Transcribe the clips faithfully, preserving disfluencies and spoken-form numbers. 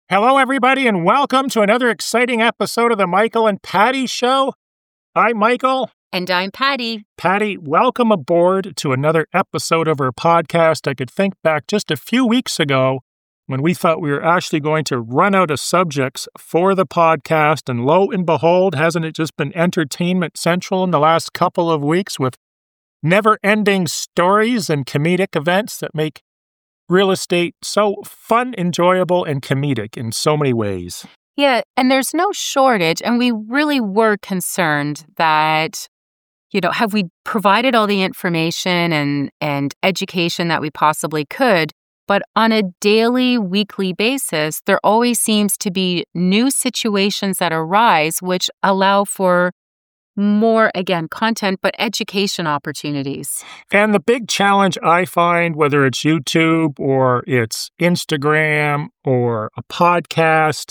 Hello, everybody, and welcome to another exciting episode of the Michael and Patty Show. I'm Michael. And I'm Patty. Patty, welcome aboard to another episode of our podcast. I could think back just a few weeks ago when we thought we were actually going to run out of subjects for the podcast, and lo and behold, hasn't it just been entertainment central in the last couple of weeks with never-ending stories and comedic events that make real estate so fun, enjoyable, and comedic in so many ways. Yeah, and there's no shortage, and we really were concerned that, you know, have we provided all the information and, and education that we possibly could, but on a daily, weekly basis, there always seems to be new situations that arise which allow for more, again, content, but education opportunities. And the big challenge I find, whether it's YouTube or it's Instagram or a podcast,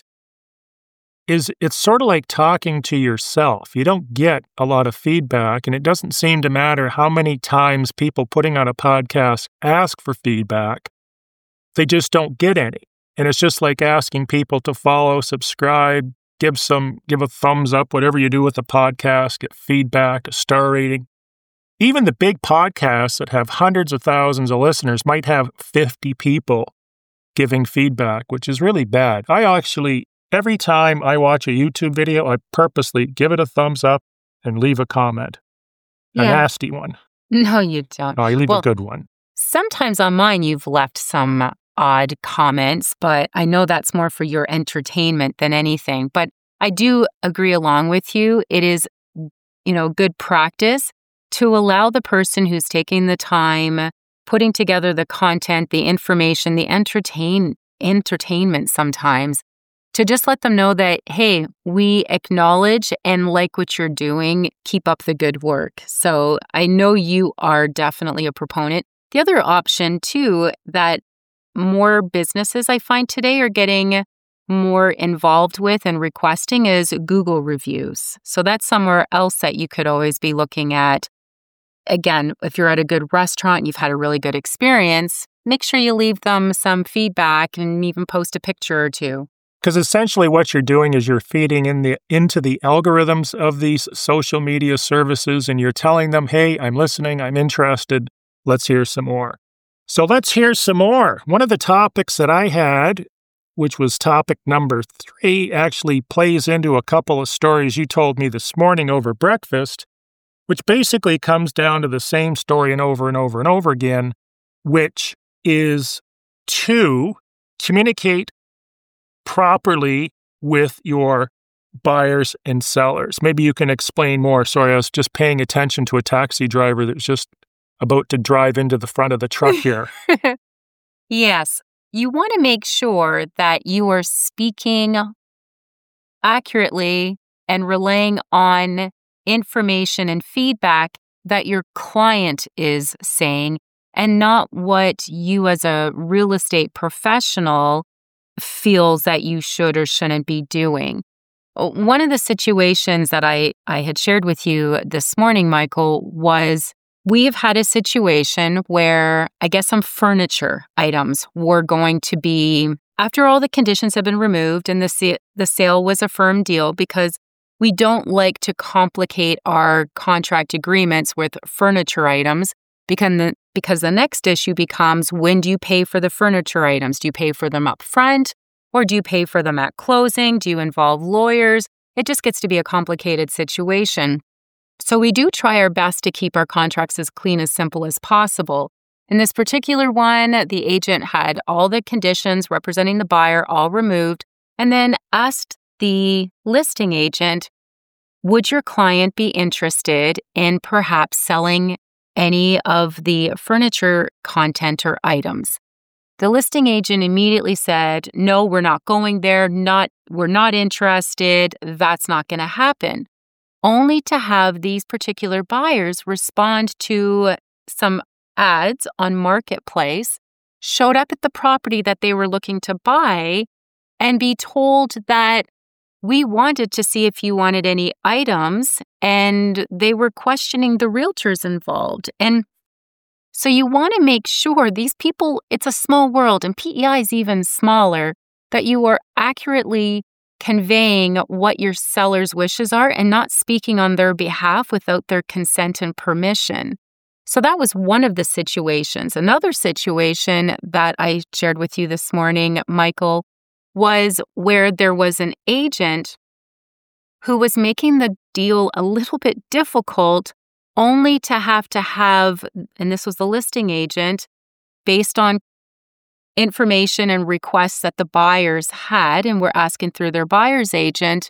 is it's sort of like talking to yourself. You don't get a lot of feedback, and it doesn't seem to matter how many times people putting on a podcast ask for feedback. They just don't get any. And it's just like asking people to follow, subscribe, give some, give a thumbs up, whatever you do with the podcast, get feedback, a star rating. Even the big podcasts that have hundreds of thousands of listeners might have fifty people giving feedback, which is really bad. I actually, every time I watch a YouTube video, I purposely give it a thumbs up and leave a comment. Yeah. A nasty one. No, you don't. No, I leave well, a good one. Sometimes on mine, you've left some odd comments, but I know that's more for your entertainment than anything. But I do agree along with you. It is, you know, good practice to allow the person who's taking the time, putting together the content, the information, the entertain entertainment sometimes, to just let them know that, hey, we acknowledge and like what you're doing. Keep up the good work. So I know you are definitely a proponent. The other option, too, that more businesses I find today are getting more involved with and requesting is Google reviews. So that's somewhere else that you could always be looking at. Again, if you're at a good restaurant and you've had a really good experience, make sure you leave them some feedback and even post a picture or two. Because essentially what you're doing is you're feeding in the into the algorithms of these social media services, and you're telling them, hey, I'm listening, I'm interested, let's hear some more. So let's hear some more. One of the topics that I had, which was topic number three, actually plays into a couple of stories you told me this morning over breakfast, which basically comes down to the same story and over and over and over again, which is to communicate properly with your buyers and sellers. Maybe you can explain more. Sorry, I was just paying attention to a taxi driver that was just about to drive into the front of the truck here. Yes. You want to make sure that you are speaking accurately and relaying on information and feedback that your client is saying, and not what you as a real estate professional feels that you should or shouldn't be doing. One of the situations that I, I had shared with you this morning, Michael, was we've had a situation where I guess some furniture items were going to be, after all the conditions have been removed and the sa- the sale was a firm deal, because we don't like to complicate our contract agreements with furniture items, because the, because the next issue becomes, when do you pay for the furniture items? Do you pay for them up front, or do you pay for them at closing? Do you involve lawyers? It just gets to be a complicated situation. So we do try our best to keep our contracts as clean, as simple as possible. In this particular one, the agent had all the conditions representing the buyer all removed, and then asked the listing agent, would your client be interested in perhaps selling any of the furniture content or items? The listing agent immediately said, no, we're not going there. Not, we're not interested. That's not going to happen. Only to have these particular buyers respond to some ads on Marketplace, showed up at the property that they were looking to buy, and be told that we wanted to see if you wanted any items, and they were questioning the realtors involved. And so you want to make sure these people, it's a small world, and P E I is even smaller, that you are accurately conveying what your seller's wishes are and not speaking on their behalf without their consent and permission. So that was one of the situations. Another situation that I shared with you this morning, Michael, was where there was an agent who was making the deal a little bit difficult, only to have to have, and this was the listing agent, based on information and requests that the buyers had and were asking through their buyer's agent.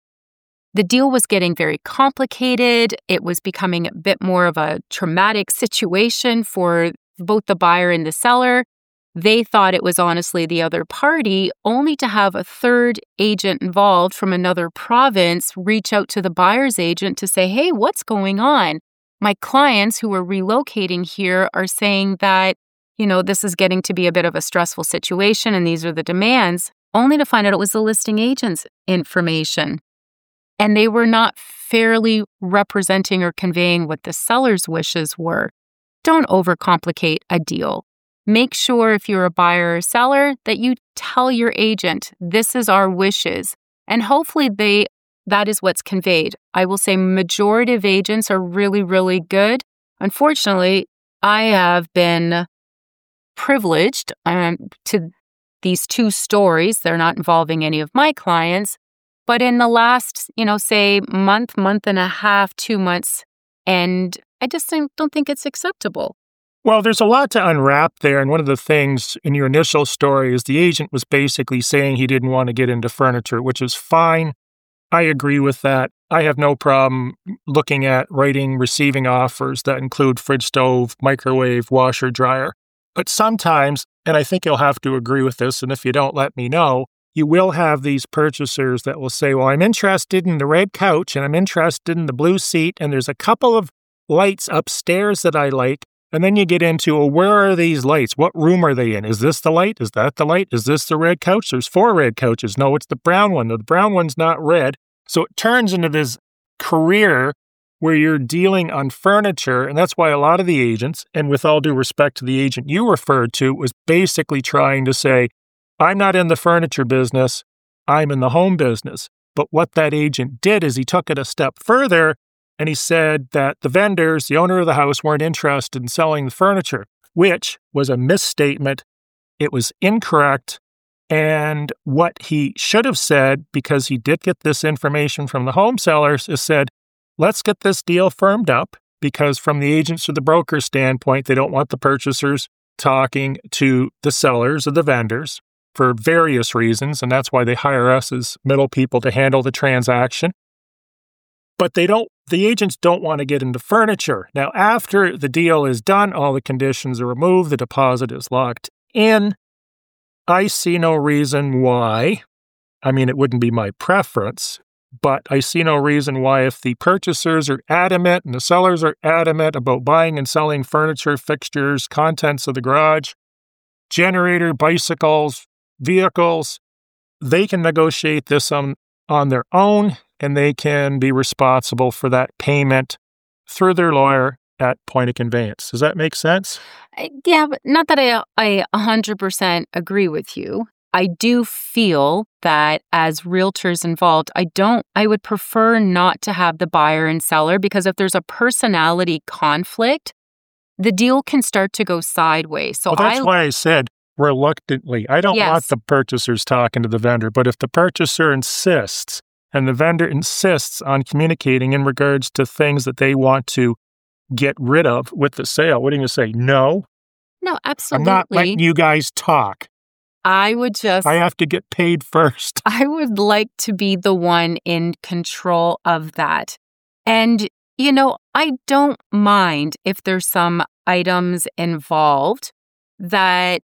The deal was getting very complicated. It was becoming a bit more of a traumatic situation for both the buyer and the seller. They thought it was honestly the other party, only to have a third agent involved from another province reach out to the buyer's agent to say, hey, what's going on? My clients who are relocating here are saying that, you know, this is getting to be a bit of a stressful situation and these are the demands, only to find out it was the listing agent's information. And they were not fairly representing or conveying what the seller's wishes were. Don't overcomplicate a deal. Make sure if you're a buyer or seller that you tell your agent, this is our wishes. And hopefully they that is what's conveyed. I will say majority of agents are really, really good. Unfortunately, I have been privileged um, to these two stories. They're not involving any of my clients. But in the last, you know, say month, month and a half, two months, and I just don't think it's acceptable. Well, there's a lot to unwrap there. And one of the things in your initial story is the agent was basically saying he didn't want to get into furniture, which is fine. I agree with that. I have no problem looking at writing receiving offers that include fridge, stove, microwave, washer, dryer. But sometimes, and I think you'll have to agree with this, and if you don't, let me know, you will have these purchasers that will say, well, I'm interested in the red couch and I'm interested in the blue seat, and there's a couple of lights upstairs that I like. And then you get into, well, where are these lights? What room are they in? Is this the light? Is that the light? Is this the red couch? There's four red couches. No, it's the brown one. No, the brown one's not red. So it turns into this career where you're dealing on furniture. And that's why a lot of the agents, and with all due respect to the agent you referred to, was basically trying to say, I'm not in the furniture business. I'm in the home business. But what that agent did is he took it a step further. And he said that the vendors, the owner of the house, weren't interested in selling the furniture, which was a misstatement. It was incorrect. And what he should have said, because he did get this information from the home sellers, is said, let's get this deal firmed up, because from the agents or the broker standpoint, they don't want the purchasers talking to the sellers or the vendors for various reasons. And that's why they hire us as middle people to handle the transaction. But they don't, the agents don't want to get into furniture. Now, after the deal is done, all the conditions are removed, the deposit is locked in. I see no reason why, I mean, it wouldn't be my preference, but I see no reason why if the purchasers are adamant and the sellers are adamant about buying and selling furniture, fixtures, contents of the garage, generator, bicycles, vehicles, they can negotiate this on, on their own. And they can be responsible for that payment through their lawyer at point of conveyance. Does that make sense? Yeah, but not that I I one hundred percent agree with you. I do feel that as realtors involved, I don't, I would prefer not to have the buyer and seller, because if there's a personality conflict, the deal can start to go sideways. So well, that's I, why I said reluctantly. I don't yes. want the purchasers talking to the vendor, but if the purchaser insists, and the vendor insists on communicating in regards to things that they want to get rid of with the sale, what are you going to say? No? No, absolutely. I'm not letting you guys talk. I would just... I have to get paid first. I would like to be the one in control of that. And, you know, I don't mind if there's some items involved that,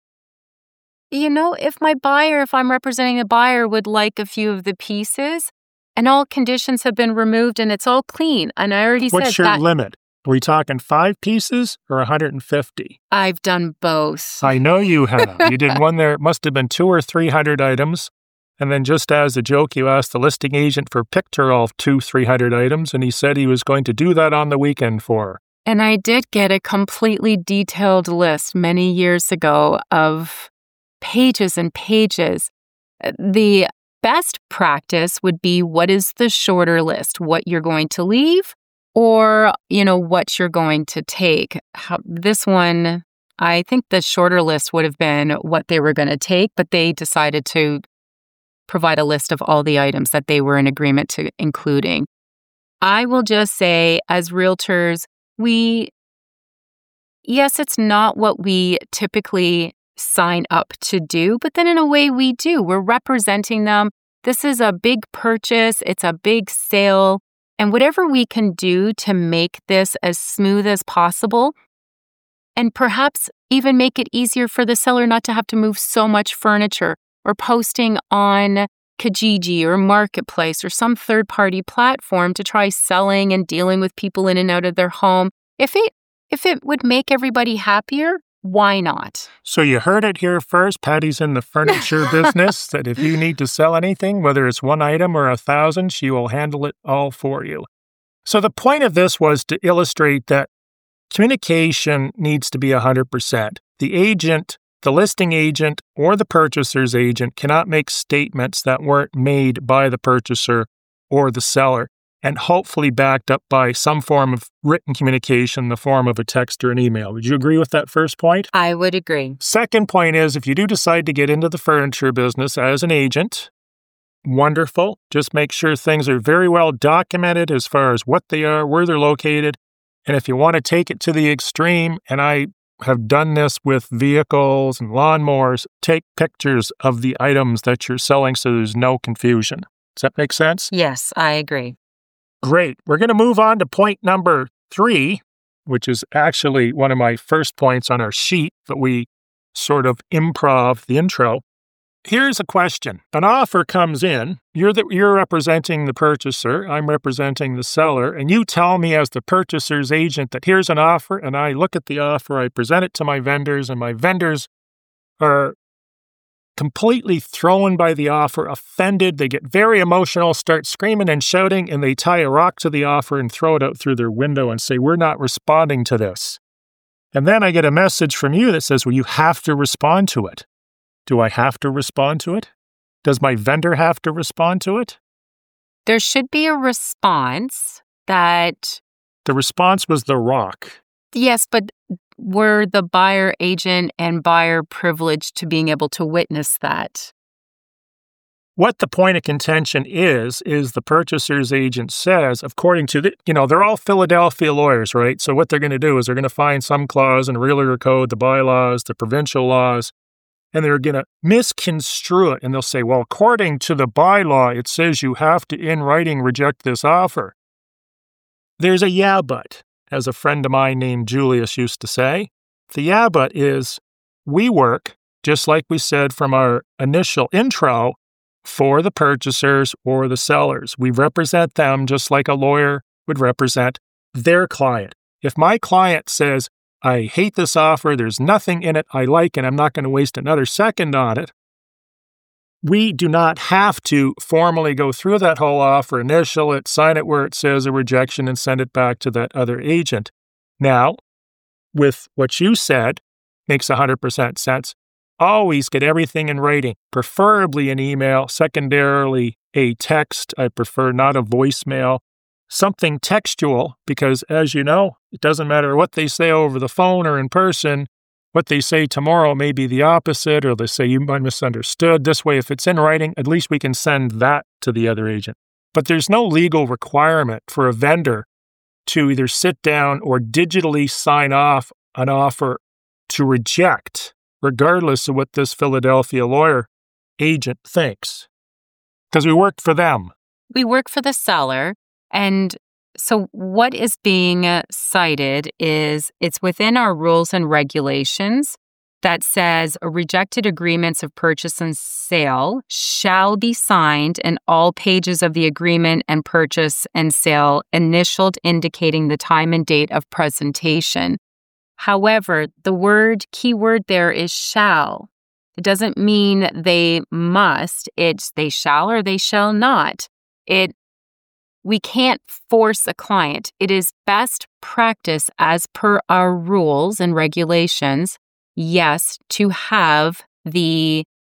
you know, if my buyer, if I'm representing a buyer, would like a few of the pieces, and all conditions have been removed and it's all clean. And I already What's said your that. limit? Are we talking five pieces or one hundred fifty? I've done both. I know you have. You did one there. It must have been two or three hundred items. And then just as a joke, you asked the listing agent for a picture of two, three hundred items. And he said he was going to do that on the weekend for her. And I did get a completely detailed list many years ago of pages and pages. The best practice would be, what is the shorter list? What you're going to leave, or, you know, what you're going to take. How, this one, I think the shorter list would have been what they were going to take, but they decided to provide a list of all the items that they were in agreement to including. I will just say, as realtors, we, yes, it's not what we typically sign up to do, but then in a way we do. We're representing them. This is a big purchase. It's a big sale. And whatever we can do to make this as smooth as possible, and perhaps even make it easier for the seller not to have to move so much furniture, or posting on Kijiji or Marketplace or some third-party platform to try selling and dealing with people in and out of their home. If it if it would make everybody happier, why not? So you heard it here first. Patty's in the furniture business, that if you need to sell anything, whether it's one item or a thousand, she will handle it all for you. So the point of this was to illustrate that communication needs to be one hundred percent. The agent, the listing agent, or the purchaser's agent cannot make statements that weren't made by the purchaser or the seller, and hopefully backed up by some form of written communication in the form of a text or an email. Would you agree with that first point? I would agree. Second point is, if you do decide to get into the furniture business as an agent, wonderful. Just make sure things are very well documented as far as what they are, where they're located. And if you want to take it to the extreme, and I have done this with vehicles and lawnmowers, take pictures of the items that you're selling so there's no confusion. Does that make sense? Yes, I agree. Great. We're going to move on to point number three, which is actually one of my first points on our sheet, but we sort of improv the intro. Here's a question. An offer comes in. You're the, you're representing the purchaser. I'm representing the seller. And you tell me as the purchaser's agent that here's an offer, and I look at the offer, I present it to my vendors, and my vendors are completely thrown by the offer, offended. They get very emotional, start screaming and shouting, and they tie a rock to the offer and throw it out through their window and say, we're not responding to this. And then I get a message from you that says, well, you have to respond to it. Do I have to respond to it? Does my vendor have to respond to it? There should be a response that... The response was the rock. Yes, but were the buyer agent and buyer privileged to being able to witness that? What the point of contention is, is the purchaser's agent says, according to the, you know, they're all Philadelphia lawyers, right? So what they're going to do is they're going to find some clause in the Realtor Code, the bylaws, the provincial laws, and they're going to misconstrue it. And they'll say, well, according to the bylaw, it says you have to, in writing, reject this offer. There's a yeah, but, as a friend of mine named Julius used to say. The yeah, but is we work, just like we said from our initial intro, for the purchasers or the sellers. We represent them just like a lawyer would represent their client. If my client says, I hate this offer, there's nothing in it I like, and I'm not going to waste another second on it, we do not have to formally go through that whole offer, initial it, sign it where it says a rejection, and send it back to that other agent. Now, with what you said, makes one hundred percent sense. Always get everything in writing, preferably an email, secondarily a text. I prefer not a voicemail. Something textual, because as you know, it doesn't matter what they say over the phone or in person. What they say tomorrow may be the opposite, or they say you misunderstood. This way, if it's in writing, at least we can send that to the other agent. But there's no legal requirement for a vendor to either sit down or digitally sign off an offer to reject, regardless of what this Philadelphia lawyer agent thinks. Because we worked for them. We work for the seller. And so what is being cited is it's within our rules and regulations that says rejected agreements of purchase and sale shall be signed and all pages of the agreement and purchase and sale initialed indicating the time and date of presentation. However, the word, key word there is shall. It doesn't mean they must. It's they shall or they shall not. It We can't force a client. It is best practice as per our rules and regulations, yes, to have the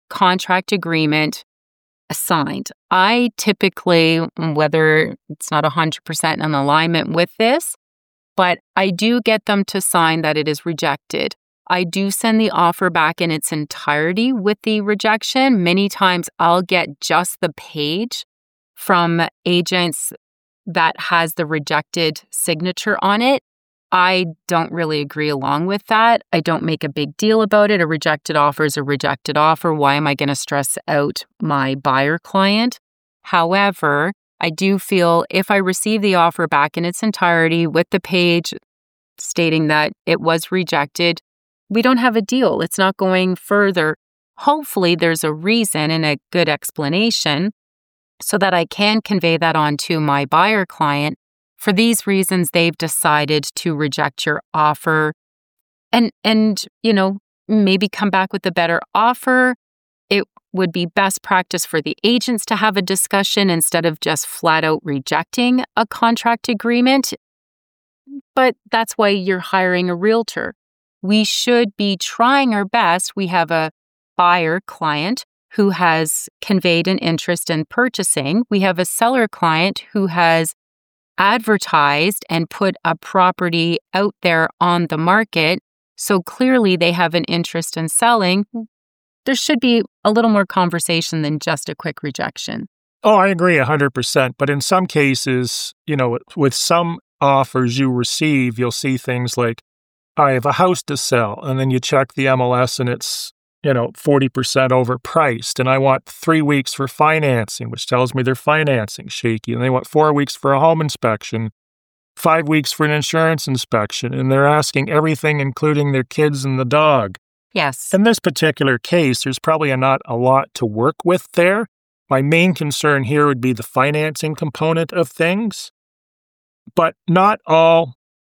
contract agreement signed. I typically, whether it's not one hundred percent in alignment with this, but I do get them to sign that it is rejected. I do send the offer back in its entirety with the rejection. Many times I'll get just the page from agents that has the rejected signature on it. I don't really agree along with that. I don't make a big deal about it. A rejected offer is a rejected offer. Why am I going to stress out my buyer client? However, I do feel if I receive the offer back in its entirety with the page stating that it was rejected, we don't have a deal. It's not going further. Hopefully, there's a reason and a good explanation so that I can convey that on to my buyer client. For these reasons, they've decided to reject your offer and, and, you know, maybe come back with a better offer. It would be best practice for the agents to have a discussion instead of just flat out rejecting a contract agreement. But that's why you're hiring a realtor. We should be trying our best. We have a buyer client who has conveyed an interest in purchasing. We have a seller client who has advertised and put a property out there on the market. So clearly they have an interest in selling. There should be a little more conversation than just a quick rejection. Oh, I agree one hundred percent. But in some cases, you know, with some offers you receive, you'll see things like, I have a house to sell, and then you check the M L S and it's, you know, forty percent overpriced, and I want three weeks for financing, which tells me their financing shaky, and they want four weeks for a home inspection, five weeks for an insurance inspection, and they're asking everything, including their kids and the dog. Yes. In this particular case, there's probably not a lot to work with there. My main concern here would be the financing component of things, but not all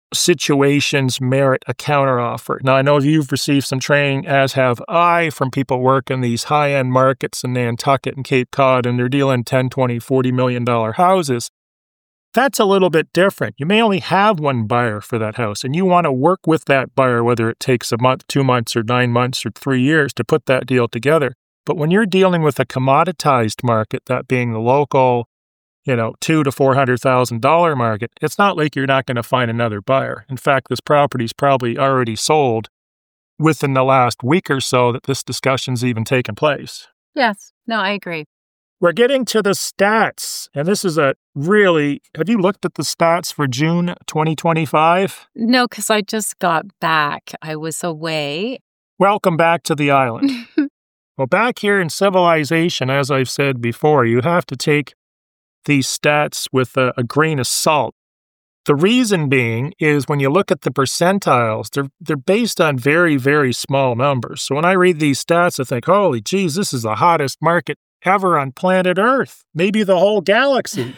situations merit a counteroffer. Now, I know you've received some training, as have I, from people working these high-end markets in Nantucket and Cape Cod, and they're dealing ten, twenty, forty million dollar houses. That's a little bit different. You may only have one buyer for that house, and you want to work with that buyer, whether it takes a month, two months, or nine months, or three years to put that deal together. But when you're dealing with a commoditized market, that being the local, you know, two to four hundred thousand dollar market, it's not like you're not going to find another buyer. In fact, this property's probably already sold within the last week or so that this discussion's even taken place. Yes. No, I agree. We're getting to the stats, and this is a really, have you looked at the stats for June twenty twenty-five? No, because I just got back. I was away. Welcome back to the island. Well, back here in civilization, as I've said before, you have to take these stats with a, a grain of salt. The reason being is when you look at the percentiles, they're, they're based on very, very small numbers. So when I read these stats, I think, holy geez, this is the hottest market ever on planet Earth, maybe the whole galaxy.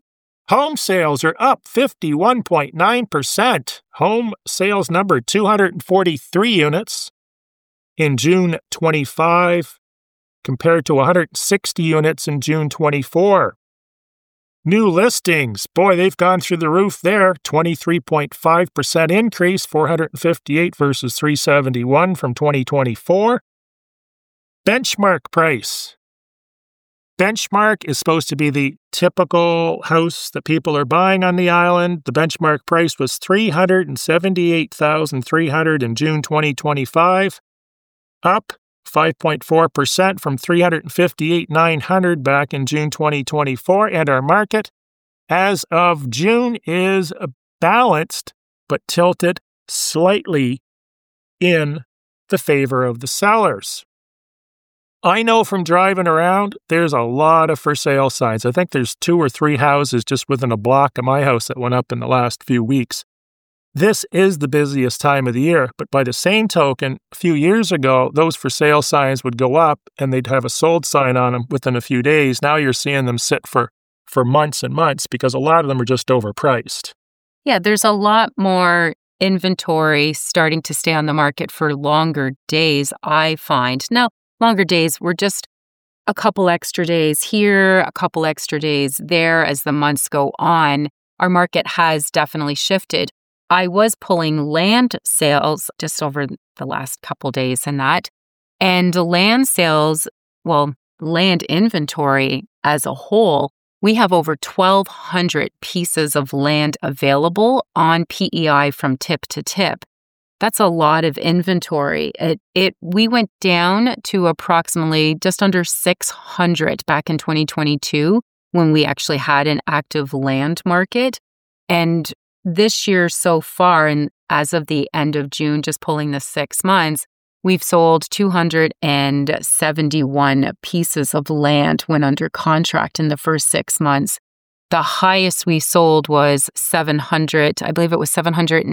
Home sales are up fifty-one point nine percent. Home sales number two hundred forty-three units in June twenty-five compared to one hundred sixty units in June twenty-four. New listings, boy, they've gone through the roof there. twenty-three point five percent increase, four hundred fifty-eight versus three seventy-one from twenty twenty-four. Benchmark price. Benchmark is supposed to be the typical house that people are buying on the island. The benchmark price was three hundred seventy-eight thousand three hundred dollars in June twenty twenty-five, up five point four percent from three hundred fifty-eight thousand nine hundred dollars back in June twenty twenty-four. And our market, as of June, is balanced but tilted slightly in the favor of the sellers. I know from driving around, there's a lot of for sale signs. I think there's two or three houses just within a block of my house that went up in the last few weeks. This is the busiest time of the year, but by the same token, a few years ago, those for sale signs would go up and they'd have a sold sign on them within a few days. Now you're seeing them sit for, for months and months because a lot of them are just overpriced. Yeah, there's a lot more inventory starting to stay on the market for longer days, I find. Now, longer days were just a couple extra days here, a couple extra days there as the months go on. Our market has definitely shifted. I was pulling land sales just over the last couple days and that. And land sales, well, land inventory as a whole, we have over twelve hundred pieces of land available on P E I from tip to tip. That's a lot of inventory. It, it we went down to approximately just under six hundred back in twenty twenty-two when we actually had an active land market. And this year so far, and as of the end of June, just pulling the six months, we've sold two hundred seventy-one pieces of land when under contract in the first six months. The highest we sold was seven hundred, I believe it was seven hundred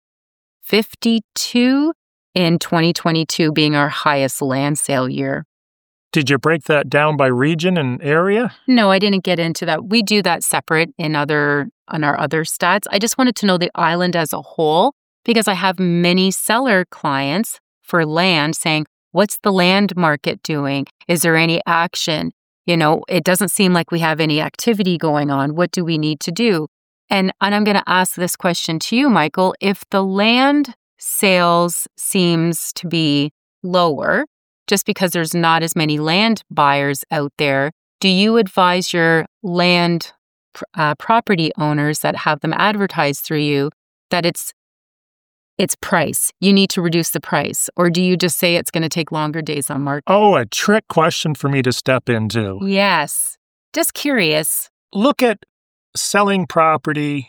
fifty-two in twenty twenty-two being our highest land sale year. Did you break that down by region and area? No, I didn't get into that. We do that separate in other on our other stats. I just wanted to know the island as a whole because I have many seller clients for land saying, what's the land market doing? Is there any action? You know, it doesn't seem like we have any activity going on. What do we need to do? And, and I'm going to ask this question to you, Michael. If the land sales seems to be lower, just because there's not as many land buyers out there, do you advise your land uh, property owners that have them advertised through you that it's it's price? You need to reduce the price, or do you just say it's going to take longer days on market? Oh, a trick question for me to step into. Yes, just curious. Look at selling property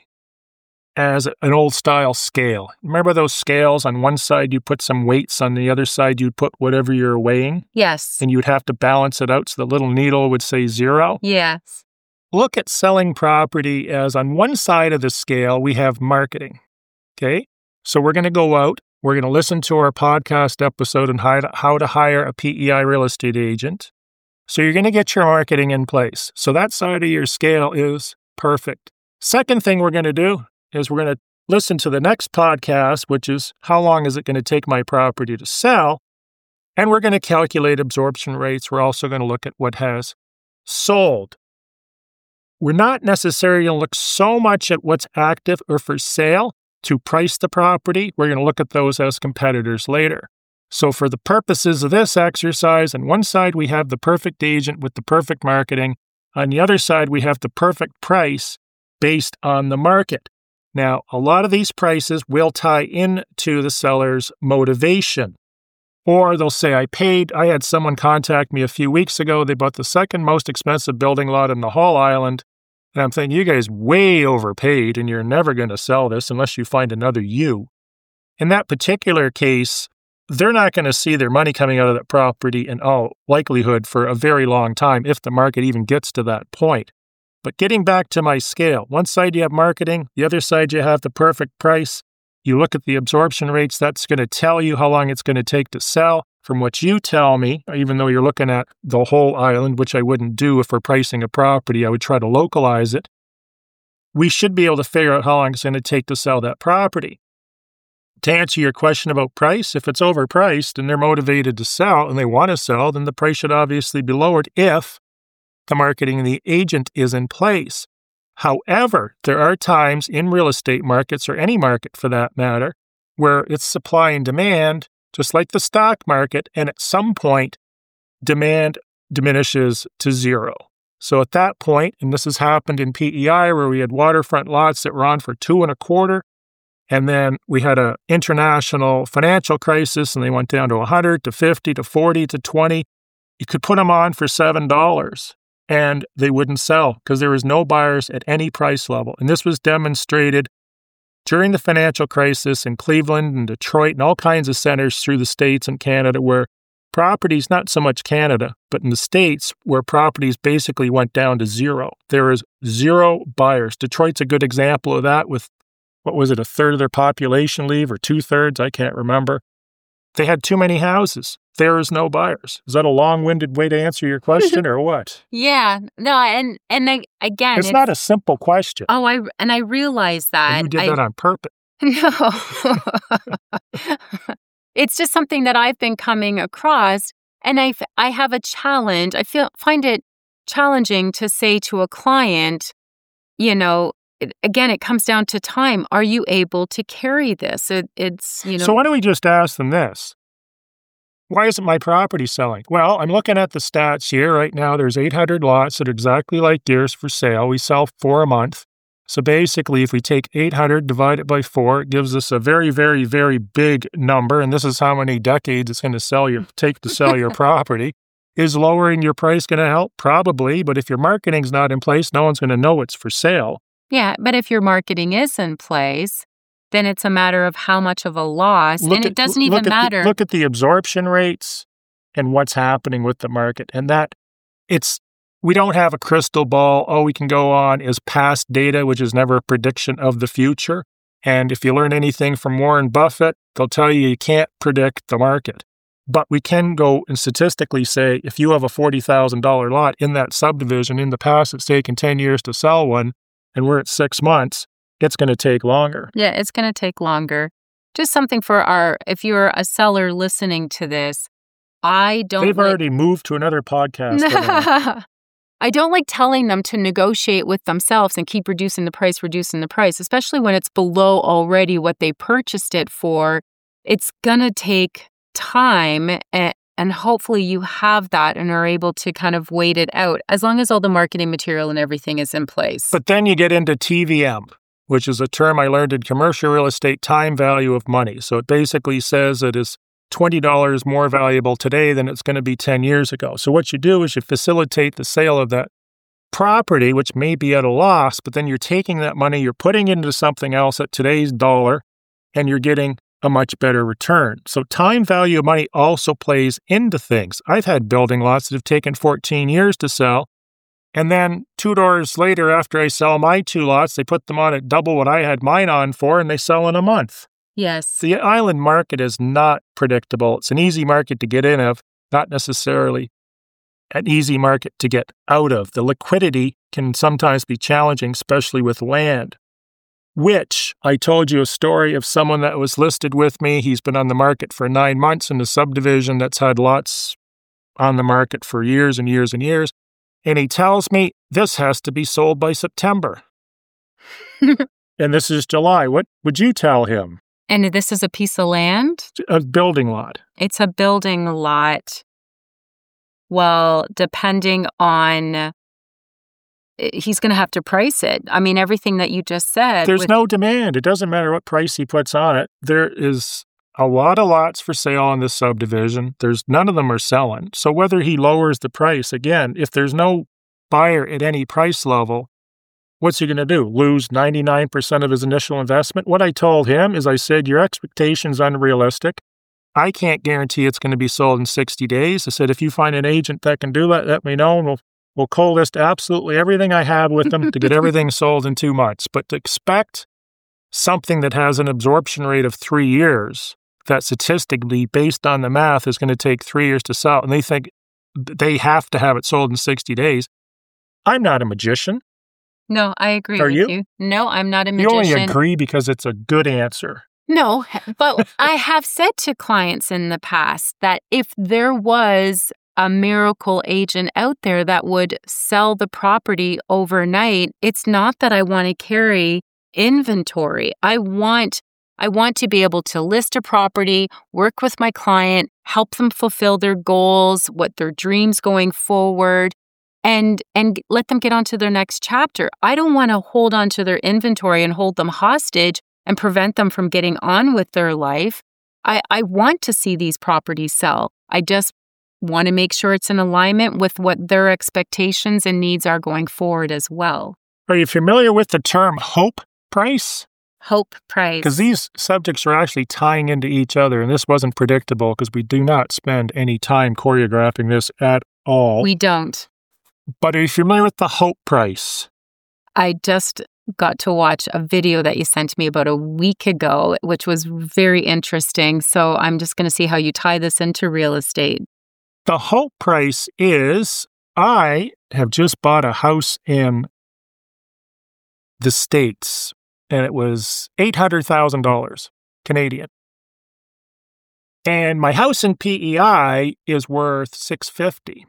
as an old style scale. Remember those scales? On one side, you put some weights. On the other side, you'd put whatever you're weighing. Yes. And you'd have to balance it out so the little needle would say zero. Yes. Look at selling property as on one side of the scale, we have marketing. Okay? So we're going to go out. We're going to listen to our podcast episode on how to, how to hire a P E I real estate agent. So you're going to get your marketing in place. So that side of your scale is perfect. Second thing we're going to do is we're going to listen to the next podcast, which is how long is it going to take my property to sell? And we're going to calculate absorption rates. We're also going to look at what has sold. We're not necessarily going to look so much at what's active or for sale to price the property. We're going to look at those as competitors later. So for the purposes of this exercise, on one side we have the perfect agent with the perfect marketing. On the other side, we have the perfect price based on the market. Now, a lot of these prices will tie into the seller's motivation. Or they'll say, I paid, I had someone contact me a few weeks ago. They bought the second most expensive building lot in the whole island. And I'm thinking, you guys way overpaid and you're never going to sell this unless you find another you. In that particular case, they're not going to see their money coming out of that property in all likelihood for a very long time if the market even gets to that point. But getting back to my scale, one side you have marketing, the other side you have the perfect price. You look at the absorption rates, that's going to tell you how long it's going to take to sell. From what you tell me, even though you're looking at the whole island, which I wouldn't do if we're pricing a property, I would try to localize it. We should be able to figure out how long it's going to take to sell that property. To answer your question about price, if it's overpriced and they're motivated to sell and they want to sell, then the price should obviously be lowered if the marketing and the agent is in place. However, there are times in real estate markets, or any market for that matter, where it's supply and demand, just like the stock market, and at some point, demand diminishes to zero. So at that point, and this has happened in P E I, where we had waterfront lots that were on for two and a quarter, and then we had an international financial crisis, and they went down to one hundred, to fifty, to forty, to twenty. You could put them on for seven dollars. And they wouldn't sell because there was no buyers at any price level. And this was demonstrated during the financial crisis in Cleveland and Detroit and all kinds of centers through the States and Canada where properties, not so much Canada, but in the States where properties basically went down to zero. There was zero buyers. Detroit's a good example of that with, what was it, a third of their population leave or two thirds? I can't remember. They had too many houses. There is no buyers. Is that a long-winded way to answer your question or what? Yeah. No, and and I, again, it's, it's not a simple question. Oh, I and I realize that. And you did I, that on purpose. No. It's just something that I've been coming across, and I I have a challenge. I feel find it challenging to say to a client, you know, it, again, it comes down to time. Are you able to carry this? It, it's, you know. So why don't we just ask them this? why isn't my property selling? Well, I'm looking at the stats here. Right now, there's eight hundred lots that are exactly like yours for sale. We sell four a month. So basically, if we take eight hundred, divide it by four, it gives us a very, very, very big number. And this is how many decades it's going to sell your take to sell your property. Is lowering your price going to help? Probably. But if your marketing's not in place, no one's going to know it's for sale. Yeah, but if your marketing is in place, then it's a matter of how much of a loss. Look and it at- doesn't even look at the- matter. look at the absorption rates and what's happening with the market. And that it's, we don't have a crystal ball. All we can go on is past data, which is never a prediction of the future. And if you learn anything from Warren Buffett, they'll tell you you can't predict the market. But we can go and statistically say, if you have a forty thousand dollars lot in that subdivision, in the past it's taken ten years to sell one, and we're at six months, it's going to take longer. Yeah, it's going to take longer. Just something for our, if you're a seller listening to this, I don't They've like- already moved to another podcast. for now. I don't like telling them to negotiate with themselves and keep reducing the price, reducing the price, especially when it's below already what they purchased it for. It's going to take time, and, and hopefully you have that and are able to kind of wait it out as long as all the marketing material and everything is in place. But then you get into T V M, which is a term I learned in commercial real estate, time value of money. So it basically says it is twenty dollars more valuable today than it's going to be ten years ago. So what you do is you facilitate the sale of that property, which may be at a loss, but then you're taking that money, you're putting into something else at today's dollar, and you're getting a much better return. So time value of money also plays into things. I've had building lots that have taken fourteen years to sell. And then two doors later, after I sell my two lots, they put them on at double what I had mine on for, and they sell in a month. Yes. The island market is not predictable. It's an easy market to get in of, not necessarily an easy market to get out of. The liquidity can sometimes be challenging, especially with land, which I told you a story of someone that was listed with me. He's been on the market for nine months in a subdivision that's had lots on the market for years and years and years. And he tells me this has to be sold by September. And this is July. What would you tell him? And this is a piece of land? A building lot. It's a building lot. Well, depending on, he's going to have to price it. I mean, everything that you just said. There's with- no demand. It doesn't matter what price he puts on it. There is a lot of lots for sale in this subdivision. There's none of them are selling. So whether he lowers the price, again, if there's no buyer at any price level, what's he going to do? Lose ninety-nine percent of his initial investment? What I told him is I said, your expectation's unrealistic. I can't guarantee it's going to be sold in sixty days. I said, if you find an agent that can do that, let me know, and we'll, we'll cold list absolutely everything I have with them to get everything sold in two months. But to expect something that has an absorption rate of three years, that statistically, based on the math, is going to take three years to sell, and they think they have to have it sold in sixty days. I'm not a magician. No, I agree Are with you? you. No, I'm not a You magician. only agree because it's a good answer. No, but I have said to clients in the past that if there was a miracle agent out there that would sell the property overnight, it's not that I want to carry inventory. I want I want to be able to list a property, work with my client, help them fulfill their goals, what their dreams going forward, and and let them get on to their next chapter. I don't want to hold on to their inventory and hold them hostage and prevent them from getting on with their life. I, I want to see these properties sell. I just want to make sure it's in alignment with what their expectations and needs are going forward as well. Are you familiar with the term hope price? Hope price. Because these subjects are actually tying into each other, and this wasn't predictable because we do not spend any time choreographing this at all. We don't. But are you familiar with the hope price? I just got to watch a video that you sent me about a week ago, which was very interesting. So I'm just going to see how you tie this into real estate. The hope price is, I have just bought a house in the States, and it was eight hundred thousand dollars Canadian. And my house in P E I is worth six hundred fifty thousand dollars.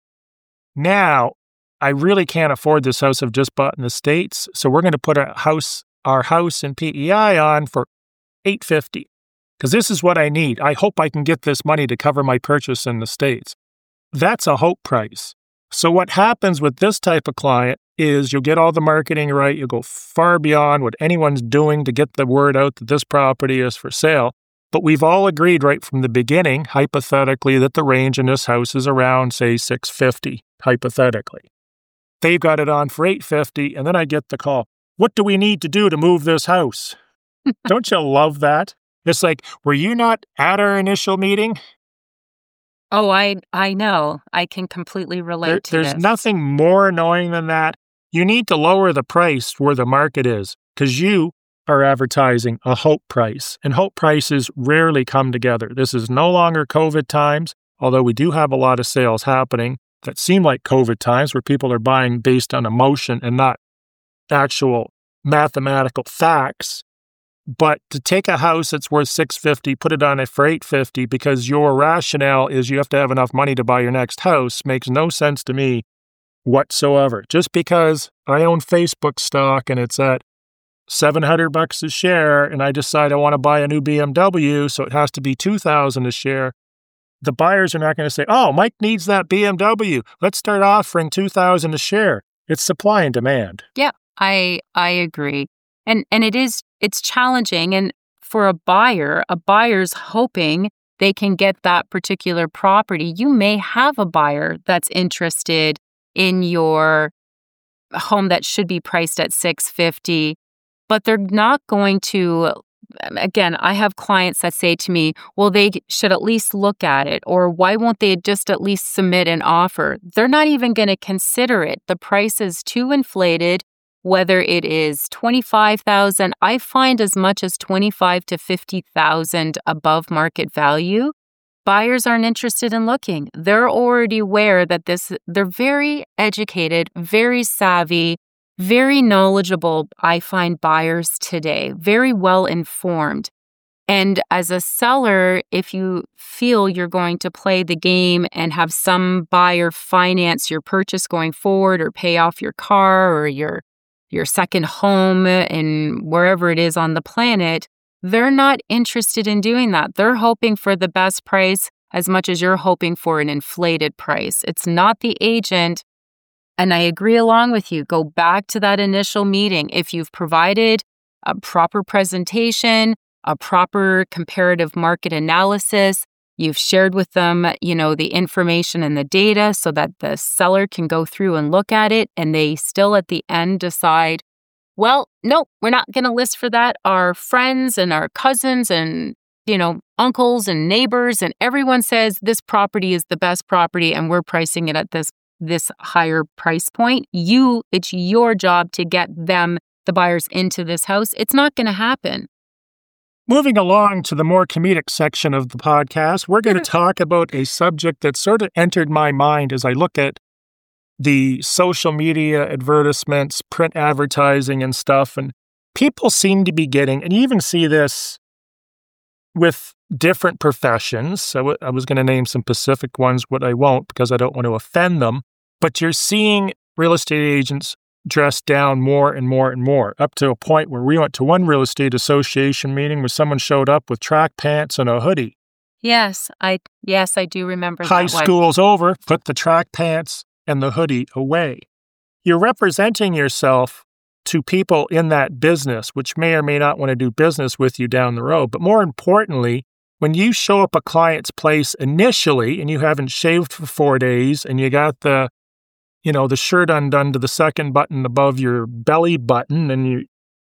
Now, I really can't afford this house I've just bought in the States, so we're going to put our house, our house in P E I on for eight hundred fifty thousand dollars. because this is what I need. I hope I can get this money to cover my purchase in the States. That's a hope price. So what happens with this type of client is you'll get all the marketing right. You'll go far beyond what anyone's doing to get the word out that this property is for sale. But we've all agreed right from the beginning, hypothetically, that the range in this house is around, say, six fifty, hypothetically. They've got it on for eight fifty, and then I get the call. What do we need to do to move this house? Don't you love that? It's like, were you not at our initial meeting? Oh, I I know. I can completely relate There, to there's this. nothing more annoying than that. You need to lower the price where the market is, because you are advertising a hope price, and hope prices rarely come together. This is no longer COVID times, although we do have a lot of sales happening that seem like COVID times where people are buying based on emotion and not actual mathematical facts. But to take a house that's worth six fifty, put it on it for eight fifty because your rationale is you have to have enough money to buy your next house makes no sense to me whatsoever. Just because I own Facebook stock and it's at seven hundred bucks a share and I decide I want to buy a new B M W, so it has to be two thousand a share, the buyers are not going to say, "Oh, Mike needs that B M W. Let's start offering two thousand a share." It's supply and demand. Yeah, I I agree. And and it is it's challenging, and for a buyer, a buyer's hoping they can get that particular property. You may have a buyer that's interested in your home that should be priced at six fifty, but they're not going to. Again, I have clients that say to me, well, they should at least look at it, or why won't they just at least submit an offer? They're not even going to consider it. The price is too inflated, whether it is twenty-five thousand dollars. I find as much as twenty-five thousand to fifty thousand dollars above market value. Buyers aren't interested in looking. They're already aware that this, they're very educated, very savvy, very knowledgeable, I find buyers today, very well informed. And as a seller, if you feel you're going to play the game and have some buyer finance your purchase going forward or pay off your car or your your second home and wherever it is on the planet, they're not interested in doing that. They're hoping for the best price as much as you're hoping for an inflated price. It's not the agent. And I agree along with you. Go back to that initial meeting. If you've provided a proper presentation, a proper comparative market analysis, you've shared with them, you know, the information and the data so that the seller can go through and look at it, and they still at the end decide, well, no, we're not going to list for that. Our friends and our cousins and, you know, uncles and neighbors and everyone says this property is the best property and we're pricing it at this this higher price point. You, it's your job to get them, the buyers, into this house. It's not going to happen. Moving along to the more comedic section of the podcast, we're going to talk about a subject that sort of entered my mind as I look at the social media advertisements, print advertising and stuff. And people seem to be getting, and you even see this with different professions. So I was going to name some specific ones, but I won't because I don't want to offend them. But you're seeing real estate agents dressed down more and more and more, up to a point where we went to one real estate association meeting where someone showed up with track pants and a hoodie. Yes, I yes, I do remember High that one. school's over, put the track pants and the hoodie away. You're representing yourself to people in that business, which may or may not want to do business with you down the road. But more importantly, when you show up a client's place initially and you haven't shaved for four days and you got the, you know, the shirt undone to the second button above your belly button and you...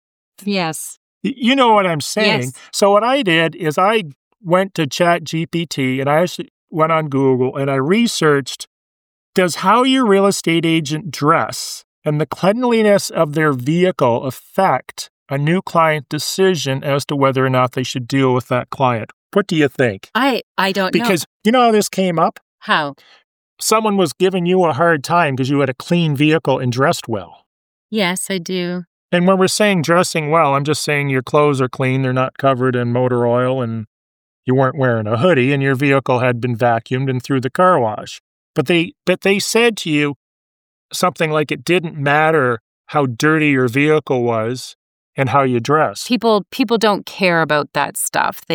Yes. You know what I'm saying. Yes. So what I did is I went to Chat G P T and I actually went on Google and I researched, does how your real estate agent dress and the cleanliness of their vehicle affect a new client decision as to whether or not they should deal with that client? What do you think? I, I don't know. Because you know how this came up? How? Someone was giving you a hard time because you had a clean vehicle and dressed well. Yes, I do. And when we're saying dressing well, I'm just saying your clothes are clean, they're not covered in motor oil, and you weren't wearing a hoodie, and your vehicle had been vacuumed and through the car wash. But they but they said to you something like it didn't matter how dirty your vehicle was and how you dressed. People people don't care about that stuff. They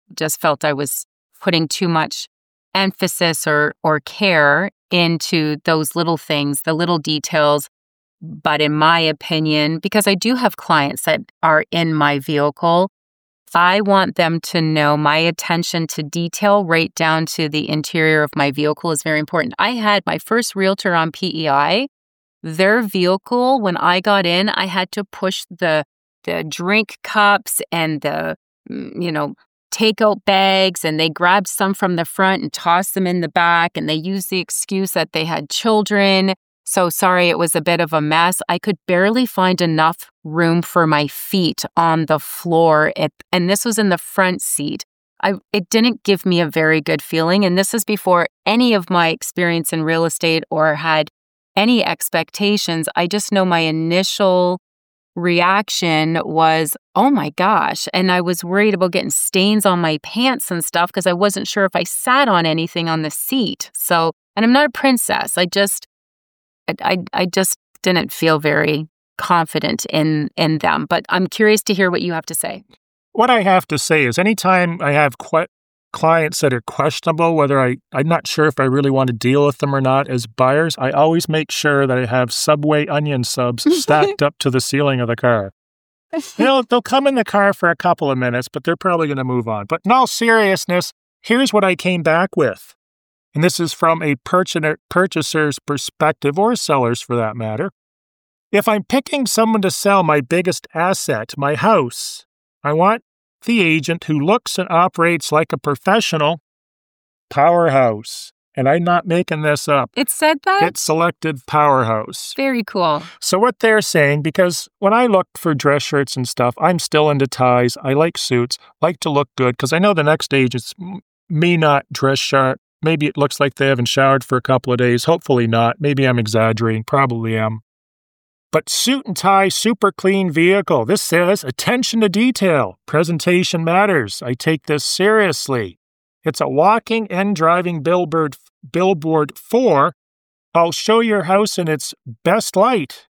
just felt I was putting too much emphasis or or care into those little things, the little details. But in my opinion, because I do have clients that are in my vehicle, I want them to know my attention to detail right down to the interior of my vehicle is very important. I had my first realtor on P E I. Their vehicle, when I got in, I had to push the the drink cups and the, you know, takeout bags, and they grabbed some from the front and tossed them in the back, and they used the excuse that they had children. So sorry, it was a bit of a mess. I could barely find enough room for my feet on the floor, it, and this was in the front seat. I, it didn't give me a very good feeling, and this is before any of my experience in real estate or had any expectations. I just know my initial reaction was, oh my gosh. And I was worried about getting stains on my pants and stuff because I wasn't sure if I sat on anything on the seat. So, and I'm not a princess. I just, I, I, I just didn't feel very confident in, in them. But I'm curious to hear what you have to say. What I have to say is anytime I have que- clients that are questionable, whether I, I'm not sure if I really want to deal with them or not as buyers, I always make sure that I have Subway onion subs stacked up to the ceiling of the car. You know, they'll come in the car for a couple of minutes, but they're probably going to move on. But in all seriousness, here's what I came back with. And this is from a purchaser, purchaser's perspective, or seller's for that matter. If I'm picking someone to sell my biggest asset, my house, I want the agent who looks and operates like a professional powerhouse. And I'm not making this up. It said that? It selected powerhouse. Very cool. So what they're saying, because when I look for dress shirts and stuff, I'm still into ties. I like suits, like to look good, because I know the next agents may not dress sharp. Maybe it looks like they haven't showered for a couple of days. Hopefully not. Maybe I'm exaggerating. Probably am. But suit and tie, super clean vehicle. This says attention to detail. Presentation matters. I take this seriously. It's a walking and driving billboard, billboard for, I'll show your house in its best light.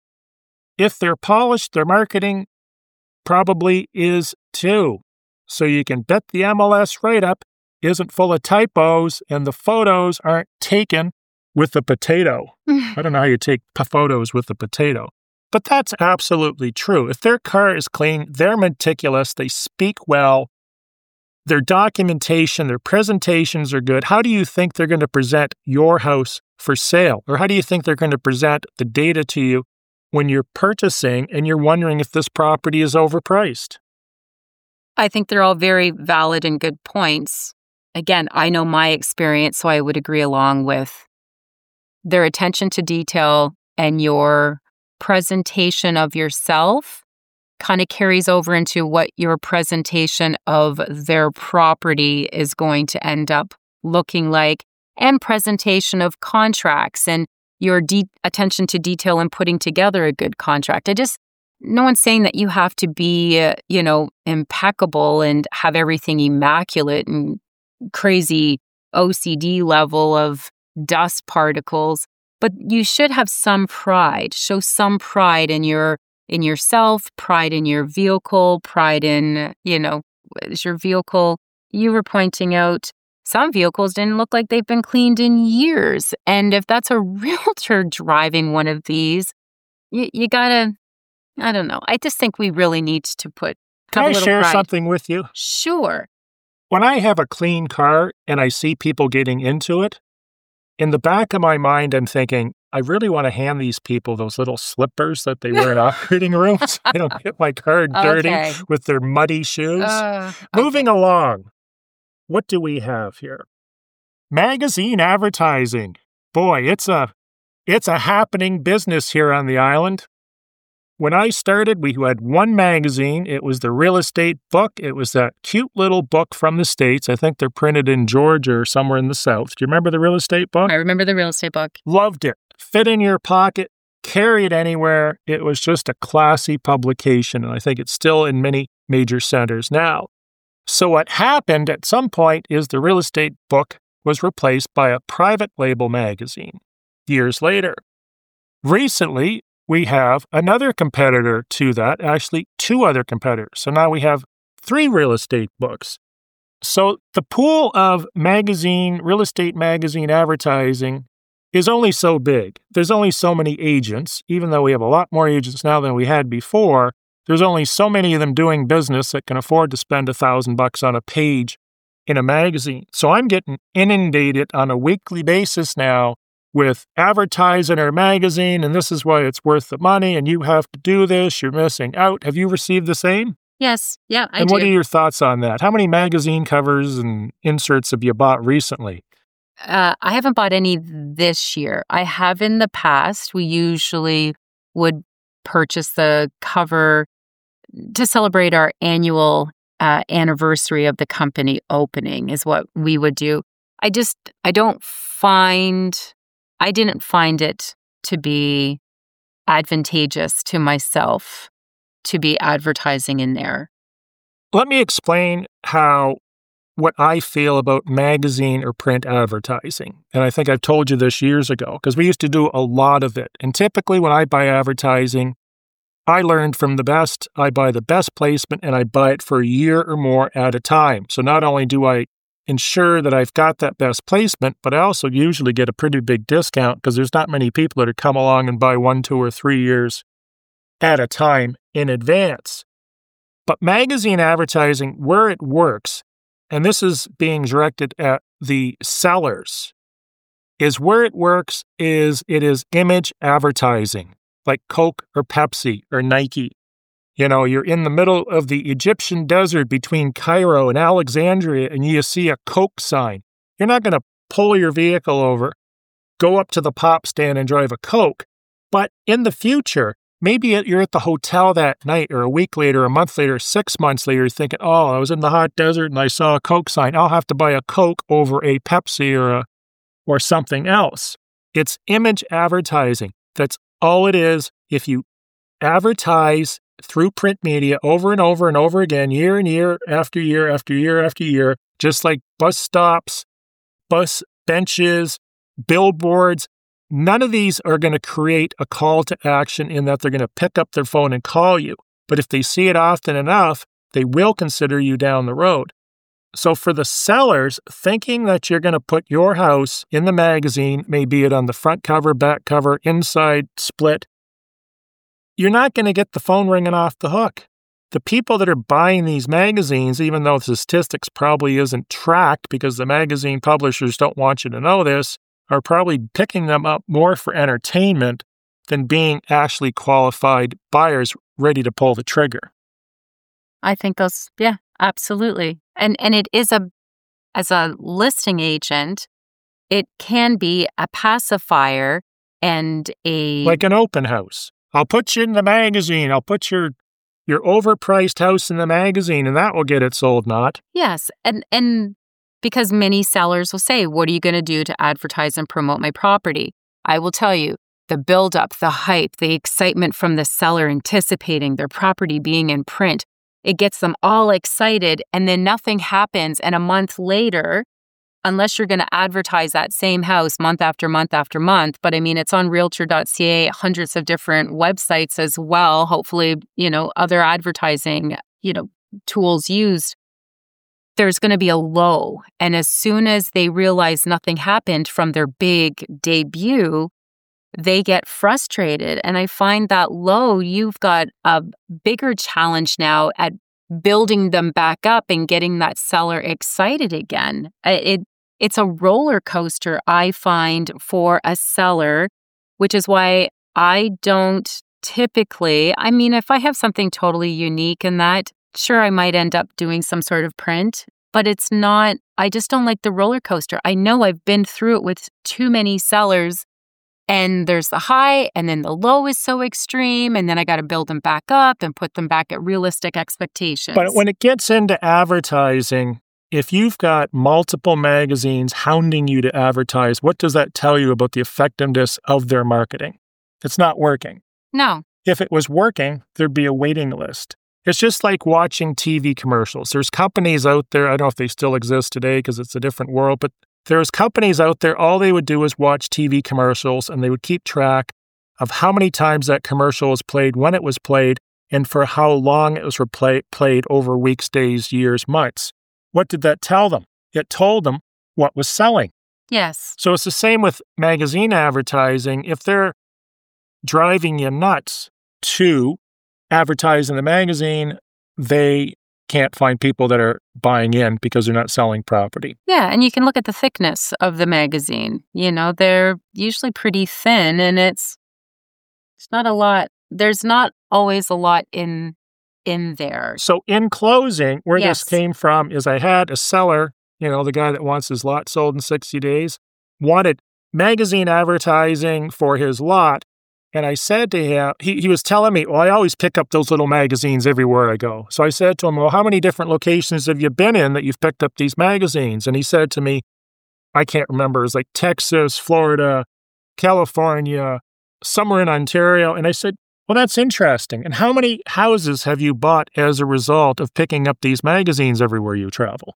If they're polished, their marketing probably is too. So you can bet the M L S write-up isn't full of typos and the photos aren't taken with a potato. I don't know how you take p- photos with a potato. But that's absolutely true. If their car is clean, they're meticulous, they speak well, their documentation, their presentations are good, how do you think they're going to present your house for sale? Or how do you think they're going to present the data to you when you're purchasing and you're wondering if this property is overpriced? I think they're all very valid and good points. Again, I know my experience, so I would agree along with their attention to detail and your presentation of yourself kind of carries over into what your presentation of their property is going to end up looking like, and presentation of contracts and your de- attention to detail in putting together a good contract. I just, no one's saying that you have to be, uh, you know, impeccable and have everything immaculate and crazy O C D level of dust particles, but you should have some pride, show some pride in your in yourself, pride in your vehicle, pride in, you know, is your vehicle, you were pointing out some vehicles didn't look like they've been cleaned in years. And if that's a realtor driving one of these, you, you gotta, I don't know. I just think we really need to put Can a I little share pride. something with you? Sure. When I have a clean car and I see people getting into it, in the back of my mind, I'm thinking, I really want to hand these people those little slippers that they wear in operating rooms. I don't get my car dirty Okay. with their muddy shoes. Uh, Moving along, what do we have here? Magazine advertising. Boy, it's a it's a happening business here on the island. When I started, we had one magazine. It was the Real Estate Book. It was that cute little book from the States. I think they're printed in Georgia or somewhere in the South. Do you remember the Real Estate Book? I remember the real estate book. Loved it. Fit in your pocket, carry it anywhere. It was just a classy publication, and I think it's still in many major centers now. So what happened at some point is the Real Estate Book was replaced by a private label magazine years later. Recently, we have another competitor to that, actually two other competitors. So now we have three real estate books. So the pool of magazine, real estate magazine advertising is only so big. There's only so many agents, even though we have a lot more agents now than we had before. There's only so many of them doing business that can afford to spend a thousand bucks on a page in a magazine. So I'm getting inundated on a weekly basis now with advertise in our magazine, and this is why it's worth the money, and you have to do this, you're missing out. Have you received the same? Yes. Yeah, I and do. what are your thoughts on that? How many magazine covers and inserts have you bought recently? Uh, I haven't bought any this year. I have in the past. We usually would purchase the cover to celebrate our annual uh, anniversary of the company opening is what we would do. I just, I don't find, I didn't find it to be advantageous to myself to be advertising in there. Let me explain how, what I feel about magazine or print advertising. And I think I've told you this years ago, because we used to do a lot of it. And typically when I buy advertising, I learned from the best. I buy the best placement and I buy it for a year or more at a time. So not only do I ensure that I've got that best placement, but I also usually get a pretty big discount because there's not many people that come along and buy one, two, or three years at a time in advance. But magazine advertising, where it works, and this is being directed at the sellers, is where it works is it is image advertising, like Coke or Pepsi or Nike. You know, you're in the middle of the Egyptian desert between Cairo and Alexandria, and you see a Coke sign. You're not going to pull your vehicle over, go up to the pop stand and drive a Coke. But in the future, maybe you're at the hotel that night or a week later, a month later, six months later, thinking, oh, I was in the hot desert and I saw a Coke sign. I'll have to buy a Coke over a Pepsi or a, or something else. It's image advertising. That's all it is. If you advertise through print media over and over and over again, year and year after year after year after year, just like bus stops, bus benches, billboards, none of these are going to create a call to action in that they're going to pick up their phone and call you. But if they see it often enough, they will consider you down the road. So for the sellers, thinking that you're going to put your house in the magazine, maybe it on the front cover, back cover, inside split, you're not going to get the phone ringing off the hook. The people that are buying these magazines, even though the statistics probably isn't tracked because the magazine publishers don't want you to know this, are probably picking them up more for entertainment than being actually qualified buyers ready to pull the trigger. I think those, yeah, absolutely. And and it is a, as a listing agent, it can be a pacifier and a... Like an open house. I'll put you in the magazine. I'll put your your overpriced house in the magazine and that will get it sold, not? Yes. And and because many sellers will say, what are you going to do to advertise and promote my property? I will tell you, the buildup, the hype, the excitement from the seller anticipating their property being in print, it gets them all excited and then nothing happens. And a month later, unless you're going to advertise that same house month after month after month, but I mean, it's on realtor dot c a, hundreds of different websites as well. Hopefully, you know, other advertising, you know, tools used. There's going to be a low. And as soon as they realize nothing happened from their big debut, they get frustrated. And I find that low, you've got a bigger challenge now at building them back up and getting that seller excited again. It It's a roller coaster, I find, for a seller, which is why I don't typically, I mean, if I have something totally unique in that, sure, I might end up doing some sort of print, but it's not, I just don't like the roller coaster. I know I've been through it with too many sellers, and there's the high, and then the low is so extreme, and then I got to build them back up and put them back at realistic expectations. But when it gets into advertising, if you've got multiple magazines hounding you to advertise, what does that tell you about the effectiveness of their marketing? It's not working. No. If it was working, there'd be a waiting list. It's just like watching T V commercials. There's companies out there, I don't know if they still exist today because it's a different world, but there's companies out there, all they would do is watch T V commercials and they would keep track of how many times that commercial was played, when it was played, and for how long it was replay- played over weeks, days, years, months. what did that tell them? It told them what was selling. Yes. So it's the same with magazine advertising. If they're driving you nuts to advertise in the magazine, they can't find people that are buying in because they're not selling property. Yeah, and you can look at the thickness of the magazine. You know, they're usually pretty thin, and it's it's not a lot. There's not always a lot in in there. So in closing, where Yes. this came from is I had a seller, you know, the guy that wants his lot sold in sixty days, wanted magazine advertising for his lot. And I said to him, he, he was telling me, well, I always pick up those little magazines everywhere I go. So I said to him, well, how many different locations have you been in that you've picked up these magazines? And he said to me, I can't remember, it was like Texas, Florida, California, somewhere in Ontario. And I said, well, that's interesting. And how many houses have you bought as a result of picking up these magazines everywhere you travel?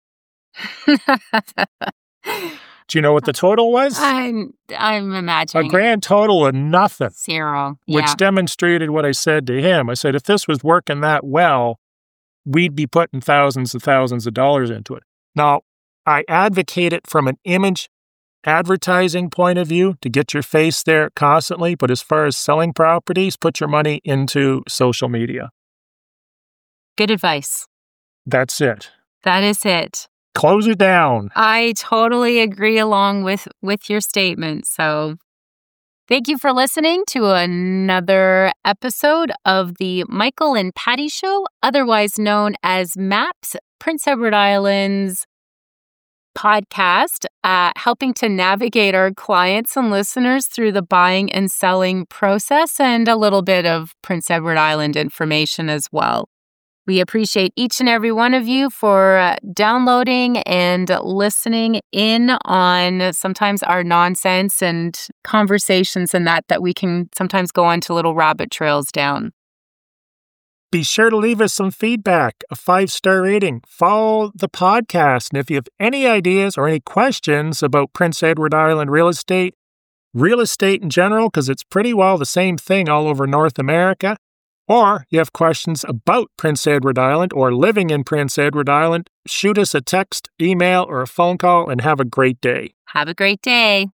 Do you know what the total was? I'm I'm A imagining grand total of nothing, zero. which Yeah. demonstrated what I said to him. I said, if this was working that well, we'd be putting thousands and thousands of dollars into it. Now, I advocate it from an image advertising point of view to get your face there constantly. But as far as selling properties, put your money into social media. Good advice. That's it. That is it. Close it down. I totally agree along with with your statement. So thank you for listening to another episode of the Michael and Patty Show, otherwise known as MAPS, Prince Edward Island's podcast, uh, helping to navigate our clients and listeners through the buying and selling process and a little bit of Prince Edward Island information as well. We appreciate each and every one of you for uh, downloading and listening in on sometimes our nonsense and conversations and that that we can sometimes go onto little rabbit trails down. Be sure to leave us some feedback, a five-star rating. Follow the podcast. And if you have any ideas or any questions about Prince Edward Island real estate, real estate in general, because it's pretty well the same thing all over North America, or you have questions about Prince Edward Island or living in Prince Edward Island, shoot us a text, email, or a phone call, and have a great day. Have a great day.